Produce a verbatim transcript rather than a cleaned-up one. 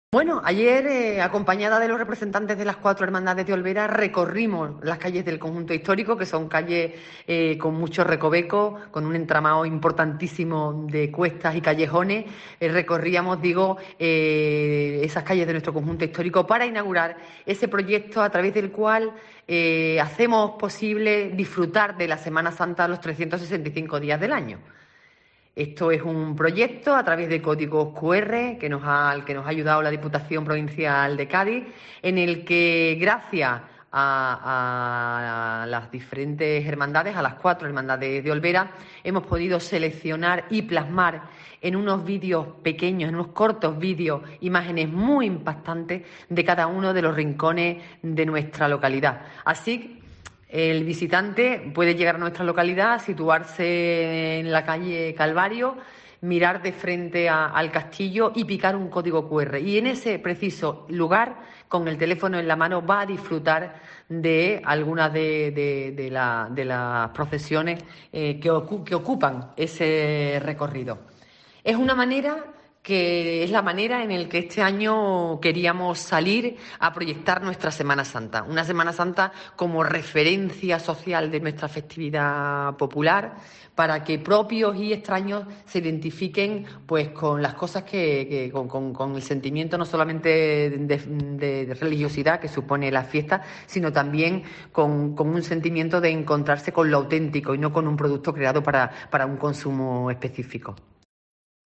Bueno, ayer, eh, acompañada de los representantes de las cuatro hermandades de Olvera, recorrimos las calles del conjunto histórico, que son calles eh, con mucho recoveco, con un entramado importantísimo de cuestas y callejones. Eh, recorríamos, digo, eh, esas calles de nuestro conjunto histórico para inaugurar ese proyecto a través del cual eh, hacemos posible disfrutar de la Semana Santa los trescientos sesenta y cinco días del año. Esto es un proyecto a través de códigos cu erre que nos ha, al que nos ha ayudado la Diputación Provincial de Cádiz, en el que, gracias a, a las diferentes hermandades, a las cuatro hermandades de Olvera, hemos podido seleccionar y plasmar en unos vídeos pequeños, en unos cortos vídeos, imágenes muy impactantes de cada uno de los rincones de nuestra localidad. Así el visitante puede llegar a nuestra localidad, situarse en la calle Calvario, mirar de frente a, al castillo y picar un código cu erre. Y en ese preciso lugar, con el teléfono en la mano, va a disfrutar de algunas de, de, de, la, de las procesiones eh, que, ocu que ocupan ese recorrido. Es una manera que es la manera en la que este año queríamos salir a proyectar nuestra Semana Santa. Una Semana Santa como referencia social de nuestra festividad popular, para que propios y extraños se identifiquen pues con las cosas que, que con, con, con el sentimiento no solamente de, de, de religiosidad que supone la fiesta, sino también con, con un sentimiento de encontrarse con lo auténtico y no con un producto creado para, para un consumo específico.